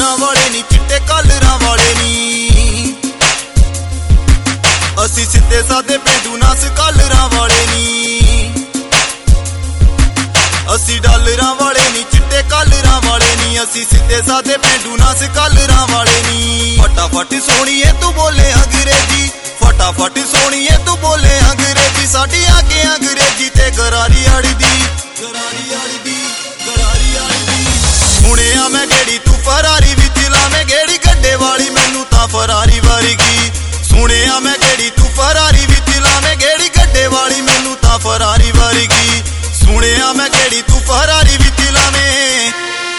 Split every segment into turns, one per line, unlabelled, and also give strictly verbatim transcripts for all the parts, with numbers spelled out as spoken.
ਡਾਲਰਾਂ ਵਾਲੇ ਨੀ ਚਿੱਟੇ ਕਾਲਰਾਂ ਵਾਲੇ ਨੀ ਅਸੀਂ ਸਿੱਧੇ ਸਾਦੇ ਪੇਂਡੂ ਨਾ ਸਕਾਲਰਾਂ ਵਾਲੇ ਨੀ ਅਸੀਂ ਡਾਲਰਾਂ ਵਾਲੇ ਨੀ ਚਿੱਟੇ ਕਾਲਰਾਂ ਵਾਲੇ ਨੀ ਅਸੀਂ ਸਿੱਧੇ ਸਾਦੇ ਪੇਂਡੂ ਨਾ ਸਕਾਲਰਾਂ ਵਾਲੇ ਨੀ ਫਟਾਫਟ ਸੋਹਣੀਏ ਤੂੰ ਬੋਲੇ ਅੰਗਰੇਜ਼ੀ ਫਟਾਫਟ ਸੋਹਣੀਏ ਤੂੰ ਬੋਲੇ ਅੰਗਰੇਜ਼ੀ ਸਾਡੀ ਆ ਕੇ ਅੰਗਰੇਜ਼ੀ ਤੇ ਗਰਾਰੀ ਅੜਦੀ ਗਰਾਰੀ ਅੜਦੀ ਗਰਾਰੀ ਅੜਦੀ ਸੁਣਿਆ ਮੈਂ ਗੇੜੀ ਤੂੰ ਫਰਾਰੀ ਵਿੱਚ ਲਾਵੇਂ ਗੇੜੀ ਗੱਡੇ ਵਾਲੀ ਮੈਨੂੰ ਤਾਂ ਫਰਾਰੀ ਵਰਗੀ ਸੁਣਿਆ ਮੈਂ ਗੇੜੀ ਤੂੰ ਫਰਾਰੀ ਵਿੱਚ ਲਾਵੇਂ ਗੇੜੀ ਗੱਡੇ ਵਾਲੀ ਮੈਨੂੰ ਤਾਂ ਫਰਾਰੀ ਵਰਗੀ ਸੁਣਿਆ ਮੈਂ ਗੇੜੀ ਤੂੰ ਫਰਾਰੀ ਵਿੱਚ ਲਾਵੇਂ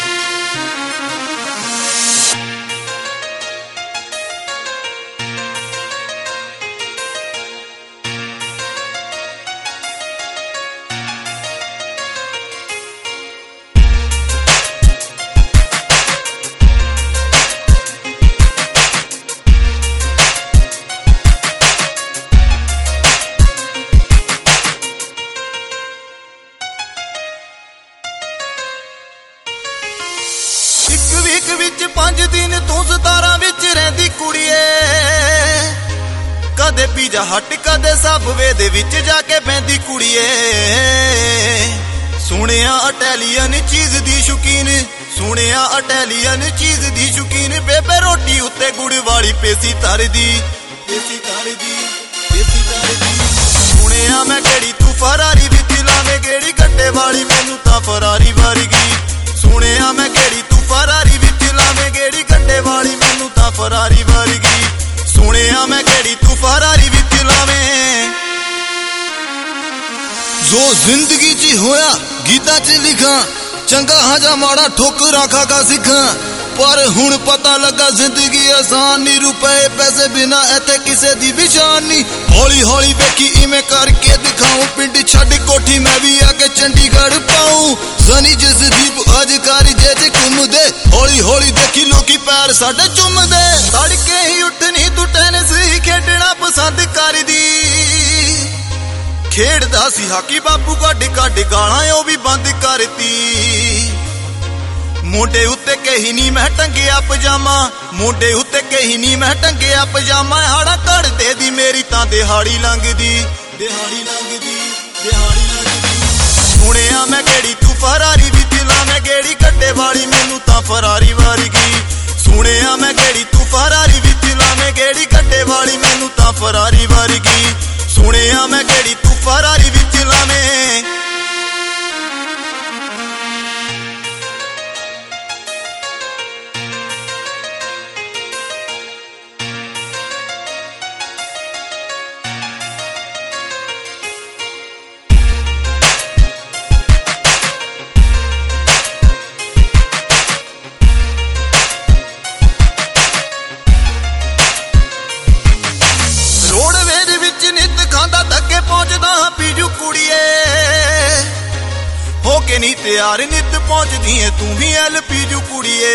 ਇੱਕ ਵੀਕ ਵਿੱਚ ਪੰਜ ਦਿਨ ਤੂੰ ਸਤਾਰਾਂ ਵਿੱਚ ਰਹਿੰਦੀ ਕੁੜੀਏ ਕਦੇ ਪੀਜ਼ਾ ਹੱਟ ਕਦੇ ਸਬਵੇ ਦੇ ਵਿੱਚ ਜਾ ਕੇ ਬਹਿੰਦੀ ਕੁੜੀਏ ਸੁਣਿਆ ਇਟਾਲੀਅਨ ਚੀਜ਼ ਦੀ ਸ਼ੌਕੀਨ ਸੁਣਿਆ ਇਟਾਲੀਅਨ ਚੀਜ਼ ਦੀ ਸ਼ੌਕੀਨ ਬੇਬੇ ਰੋਟੀ ਉੱਤੇ ਗੁੜ ਵਾਲੀ ਪੇਸੀ ਤਰਦੀ ਪੇਸੀ ਤਰਦੀ ਪੇਸੀ ਤਰਦੀ ਸੁਣਿਆ ਮੈਂ ਗੇੜੀ ਤੂੰ ਫਰਾਰੀ ਵਿੱਚ ਲਾਵੇਂ ਗੇੜੀ ਗੱਡੇ ਵਾਲੀ ਮੈਨੂੰ ਤਾਂ ਫਰਾਰੀ ਵਰਗੀ ਸੁਣਿਆ ਮੈਂ ਗੇੜੀ ਤੂੰ ਫਰਾਰੀ ਵਿੱਚ ਲਾਵੇਂ ਗੇੜੀ ਗੱਡੇ ਵਾਲੀ ਮੈਨੂੰ ਤਾਂ ਫਰਾਰੀ ਵਰਗੀ ਸੁਣਿਆ ਮੈਂ ਗੇੜੀ ਤੂੰ ਫਰਾਰੀ ਵਿੱਚ ਲਾਵੇਂ ਜੋ ਜ਼ਿੰਦਗੀ 'ਚ ਹੋਇਆ ਗੀਤਾਂ 'ਚ ਲਿਖਾਂ ਚੰਗਾ ਹਾਂ ਜਾਂ ਮਾੜਾ ਠੋਕਰਾਂ ਖਾ ਖਾ ਸਿੱਖਾਂ ਪਰ ਹੁਣ ਪਤਾ ਲੱਗਾ ਜ਼ਿੰਦਗੀ ਆਸਾਨ ਨਹੀਂ ਰੁਪਏ ਪੈਸੇ ਬਿਨਾ ਇੱਥੇ ਕਿਸੇ ਦੀ ਵੀ ਸ਼ਾਨ ਨਹੀਂ ਹੌਲੀ ਹੌਲੀ ਵੇਖੀ ਇਵੇਂ ਕਰਕੇ ਦਿਖਾਉਂ ਪਿੰਡ ਛੱਡ ਕੋਠੀ ਮੈਂ ਵੀ ਆ ਕੇ ਚੰਡੀਗੜ੍ਹ ਪਾਉਂ ਸਨੀ ਜਸਦੀਪ ਅੱਜ ਕਾਰੀ ਜੇ ਜੇ ਘੁੰਮਦੇ ਹੌਲੀ ਹੌਲੀ ਦੇਖੀ ਲੋਕੀ ਪੈਰ ਸਾਡੇ ਚੁੰਮਦੇ ਤੜਕੇ ਹੀ ਉੱਠਣੀ ਤੂੰ ਟੈਨਿਸ ਹੀ ਖੇਡਣਾ ਪਸੰਦ ਕਰਦੀ ਖੇਡਦਾ ਸੀ ਹਾਕੀ ਬਾਪੂ ਕੱਢ ਕੱਢ ਗਾਲਾਂ ਉਹ ਵੀ ਬੰਦ ਕਰਤੀ ਮੋਢੇ ਉੱਤੇ ਕਹੀ ਨਹੀਂ ਮੈਂ ਟੰਗਿਆ ਪਜਾਮਾ ਮੋਢੇ ਉੱਤੇ ਕਹੀ ਨਹੀਂ ਮੈਂ ਟੰਗਿਆ ਪਜਾਮਾ ਹਾੜਾ ਘੜਦੇ ਦੀ ਮੇਰੀ ਤਾਂ ਦਿਹਾੜੀ ਲੰਘਦੀ ਦਿਹਾੜੀ ਲੰਘਦੀ ਦਿਹਾੜੀ ਲੰਘਦੀ ਸੁਣਿਆ ਮੈਂ ਗੇੜੀ ਤੂੰ ਫਰਾਰੀ ਵਿੱਚ ਲਾਵੇਂ ਗੇੜੀ ਗੱਡੇ ਵਾਲੀ ਮੈਨੂੰ ਤਾਂ ਫਰਾਰੀ ਵਰਗੀ ਸੁਣਿਆ ਮੈਂ ਗੇੜੀ ਤੂੰ ਫਰਾਰੀ ਵਿੱਚ ਲਾਵੇਂ ਗੇੜੀ ਗੱਡੇ ਵਾਲੀ ਮੈਨੂੰ ਤਾਂ ਫਰਾਰੀ ਵਰਗੀ ਸੁਣਿਆ ਮੈਂ ਗੇੜੀ ਤੂੰ ਫਰਾਰੀ ਵਿੱਚ ਲਾਵੇਂ ਪਹੁੰਚਦਾ ਪੀਜੂ ਕੁੜੀਏ ਹੋ ਕੇ ਨਹੀਂ ਤਿਆਰ ਨਿੱਤ ਪਹੁੰਚਦੀ ਏ ਤੂੰ ਵੀ ਐਲ ਪੀਜੂ ਕੁੜੀਏ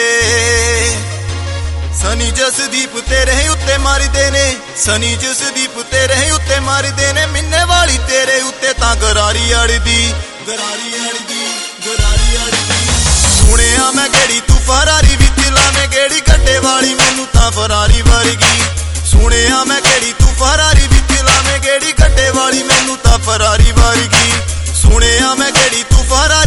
ਸਨੀ ਜਸਦੀਪ ਤੇਰੇ ਉੱਤੇ ਮਾਰਦੇ ਨੇ ਸਨੀ ਜਸਦੀਪ ਤੇਰੇ ਉੱਤੇ ਮਾਰਦੇ ਨੇ ਮਿੰਨੇ ਵਾਲੀ ਤੇਰੇ ਉੱਤੇ ਤਾਂ ਗਰਾਰੀ ਅੜਦੀ ਗਰਾਰੀ ਅੜਦੀ ਗਰਾਰੀ ਅੜਦੀ ਸੁਣਿਆ ਮੈਂ ਗੇੜੀ ਤੂੰ ਫਰਾਰੀ ਵਿੱਚ ਲਾਵੇਂ ਗੇੜੀ ਗੱਡੇ ਵਾਲੀ ਮੈਨੂੰ ਤਾਂ ਫਰਾਰੀ ਵਰਗੀ ਸੁਣਿਆ ਮੈਂ ਗੇੜੀ ਤੂੰ ਫਰਾਰੀ ਵਿੱਚ ਲਾਵੇਂ ਗੇੜੀ ਗੱਡੇ ਵਾਲੀ ਮੈਨੂੰ ਤਾਂ ਫਰਾਰੀ ਵਰਗੀ ਸੁਣਿਆ ਮੈਂ ਗੇੜੀ ਤੂੰ ਫਰਾਰੀ